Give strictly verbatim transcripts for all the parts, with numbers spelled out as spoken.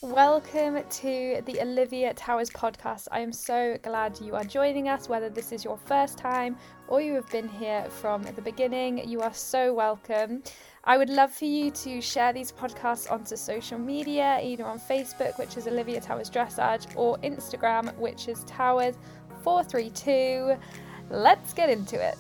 Welcome to the Olivia Towers podcast. I am so glad you are joining us, whether this is your first time or you have been here from the beginning. You are so welcome. I would love for you to share these podcasts onto social media, either on Facebook, which is Olivia Towers Dressage, or Instagram, which is Towers four three two. Let's get into it.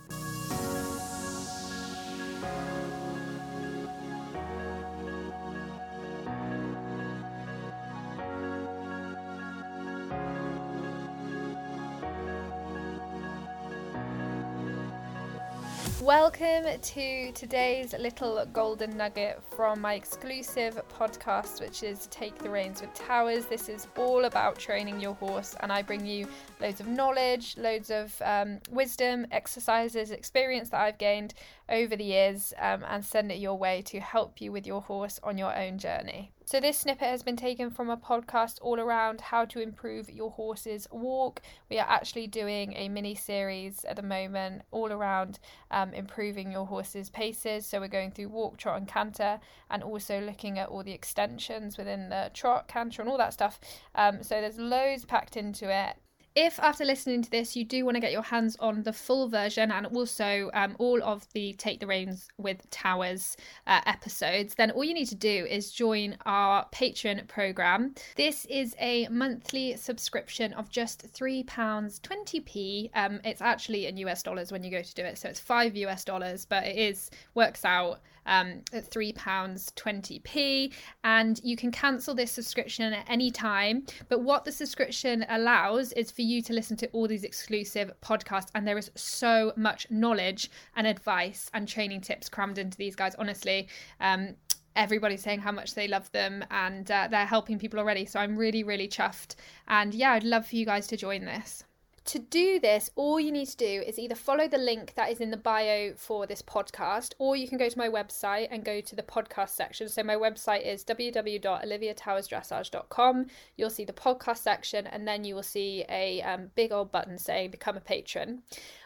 Welcome to today's little golden nugget from my exclusive podcast, which is Take the Reins with Towers. This is all about training your horse, and I bring you loads of knowledge, loads of um, wisdom, exercises, experience that I've gained over the years, um, and send it your way to help you with your horse on your own journey. So this snippet has been taken from a podcast all around how to improve your horse's walk. We are actually doing a mini series at the moment all around um, improving your horse's paces. So we're going through walk, trot and canter, and also looking at all the extensions within the trot, canter and all that stuff. Um, so there's loads packed into it. If after listening to this you do want to get your hands on the full version and also um, all of the Take the Reins with Towers uh, episodes, then all you need to do is join our Patreon program. This is a monthly subscription of just three pounds twenty p. Um, it's actually in U S dollars when you go to do it, so it's five U S dollars, but it is works out um, at three pounds twenty p, and you can cancel this subscription at any time. But what the subscription allows is for you to listen to all these exclusive podcasts, and there is so much knowledge and advice and training tips crammed into these guys. Honestly, um, everybody's saying how much they love them, and uh, they're helping people already. So I'm really, really chuffed. And yeah, I'd love for you guys to join this. To do this, all you need to do is either follow the link that is in the bio for this podcast, or you can go to my website and go to the podcast section. So my website is w w w dot olivia towers dressage dot com. You'll see the podcast section, and then you will see a um, big old button saying become a patron.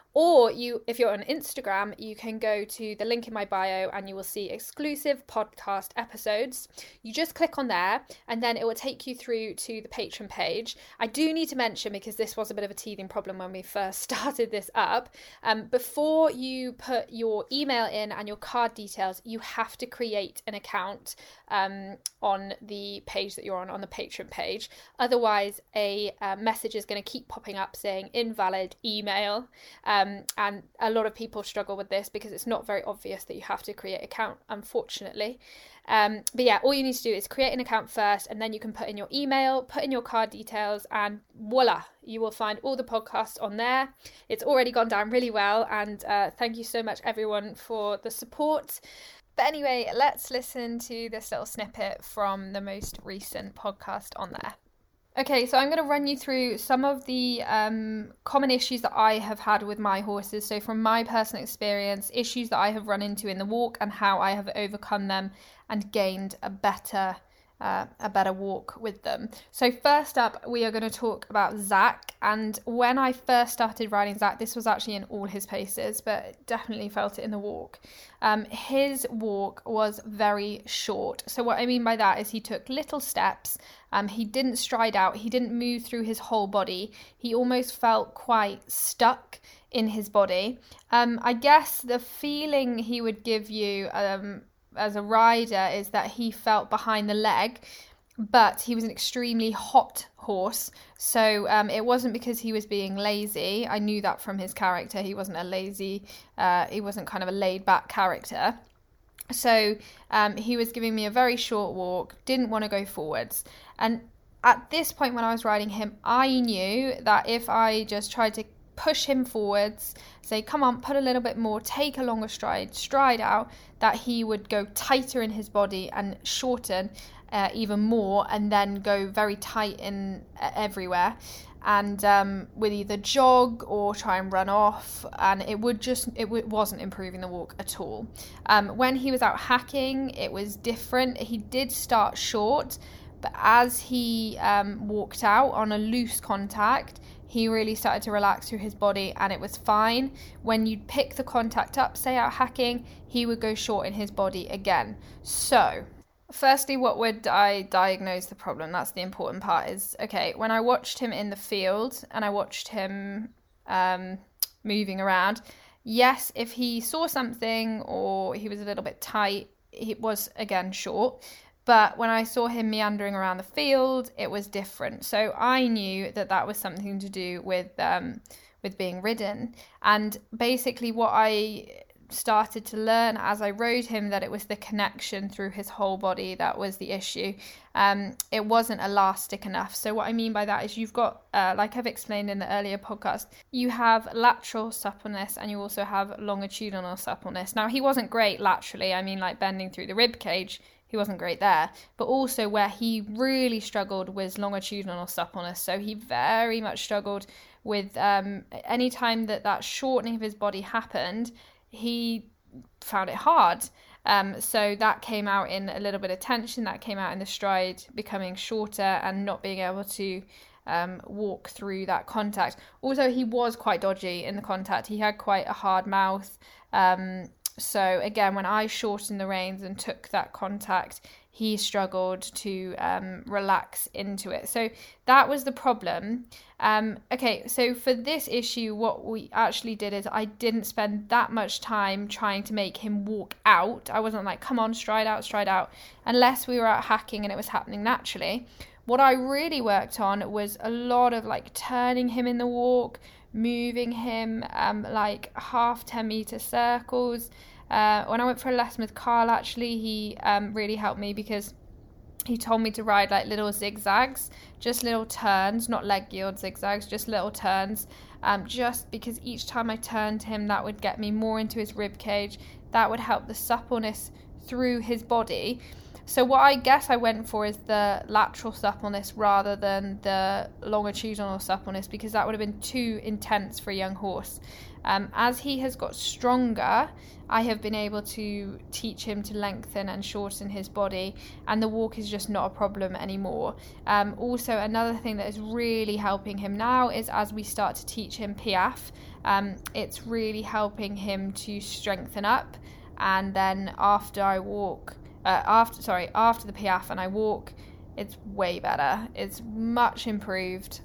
Or you, if you're on Instagram, you can go to the link in my bio and you will see exclusive podcast episodes. You just click on there and then it will take you through to the Patreon page. I do need to mention, because this was a bit of a teething problem when we first started this up, um, before you put your email in and your card details, you have to create an account um, on the page that you're on, on the Patreon page. Otherwise, a uh, message is going to keep popping up saying invalid email. Um, Um, and a lot of people struggle with this because it's not very obvious that you have to create an account, unfortunately. Um, but yeah, all you need to do is create an account first, and then you can put in your email, put in your card details, and voila, you will find all the podcasts on there. It's already gone down really well, and uh, thank you so much everyone for the support. But anyway, let's listen to this little snippet from the most recent podcast on there. Okay, so I'm going to run you through some of the um, common issues that I have had with my horses. So from my personal experience, issues that I have run into in the walk and how I have overcome them and gained a better uh, a better walk with them. So first up, we are going to talk about Zach. And when I first started riding Zach, this was actually in all his paces, but definitely felt it in the walk. Um, his walk was very short. So what I mean by that is he took little steps. Um, he didn't stride out. He didn't move through his whole body. He almost felt quite stuck in his body. Um, I guess the feeling he would give you um, as a rider is that he felt behind the leg, but he was an extremely hot horse. So um, it wasn't because he was being lazy. I knew that from his character. He wasn't a lazy, uh, he wasn't kind of a laid back character. So um, he was giving me a very short walk, didn't want to go forwards. And at this point when I was riding him, I knew that if I just tried to push him forwards, say, come on, put a little bit more, take a longer stride, stride out, that he would go tighter in his body and shorten uh, even more, and then go very tight in uh, everywhere. And um, would either jog or try and run off, and it would just, it w- wasn't improving the walk at all. Um, when he was out hacking, it was different. He did start short, but as he um, walked out on a loose contact, he really started to relax through his body, and it was fine. When you'd pick the contact up, say out hacking, he would go short in his body again. So Firstly, what would I diagnose the problem? That's the important part. Is, okay, when I watched him in the field and I watched him um, moving around, yes, if he saw something or he was a little bit tight, he was, again, short. But when I saw him meandering around the field, it was different. So I knew that that was something to do with um, with being ridden. And basically what I started to learn as I rode him, that it was the connection through his whole body that was the issue. Um, it wasn't elastic enough. So what I mean by that is you've got, uh, like I've explained in the earlier podcast, you have lateral suppleness and you also have longitudinal suppleness. Now, he wasn't great laterally. I mean, like bending through the rib cage, he wasn't great there. But also where he really struggled was longitudinal suppleness. So he very much struggled with um, any time that that shortening of his body happened, he found it hard. Um, so that came out in a little bit of tension, that came out in the stride becoming shorter and not being able to um, walk through that contact. Also, he was quite dodgy in the contact. He had quite a hard mouth. Um, so again, when I shortened the reins and took that contact, he struggled to um, relax into it. So that was the problem. Um, okay, so for this issue, what we actually did is I didn't spend that much time trying to make him walk out. I wasn't like, come on, stride out, stride out, unless we were out hacking and it was happening naturally. What I really worked on was a lot of like turning him in the walk, moving him um, like half ten meter circles. Uh, when I went for a lesson with Carl, actually, he um, really helped me because he told me to ride like little zigzags, just little turns, not leg yield zigzags, just little turns. Um, just because each time I turned him, that would get me more into his rib cage. That would help the suppleness through his body. So what I guess I went for is the lateral suppleness rather than the longitudinal suppleness, because that would have been too intense for a young horse. Um, as he has got stronger, I have been able to teach him to lengthen and shorten his body, and the walk is just not a problem anymore. Um, also, another thing that is really helping him now is as we start to teach him Piaffe, um, it's really helping him to strengthen up. And then after I walk, uh, after sorry, after the Piaffe and I walk, it's way better. It's much improved.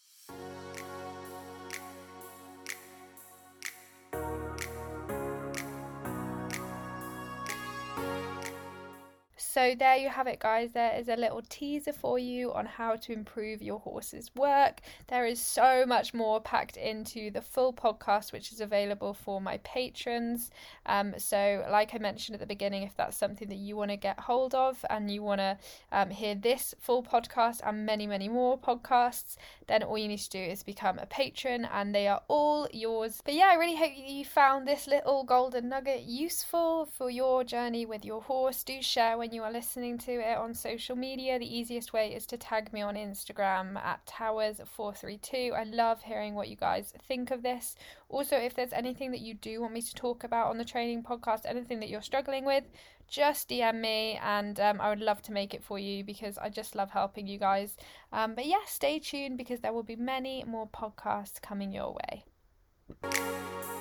So there you have it, guys. There is a little teaser for you on how to improve your horse's work. There is so much more packed into the full podcast, which is available for my patrons. Um, so like I mentioned at the beginning, if that's something that you want to get hold of and you want to um, hear this full podcast and many, many more podcasts, then all you need to do is become a patron and they are all yours. But yeah, I really hope you found this little golden nugget useful for your journey with your horse. Do share when you are listening to it on social media. The easiest way is to tag me on Instagram at towers four three two. I love hearing what you guys think of this. Also, if there's anything that you do want me to talk about on the training podcast, anything that you're struggling with, just D M me and um, I would love to make it for you because I just love helping you guys. Um, but yeah, stay tuned because there will be many more podcasts coming your way.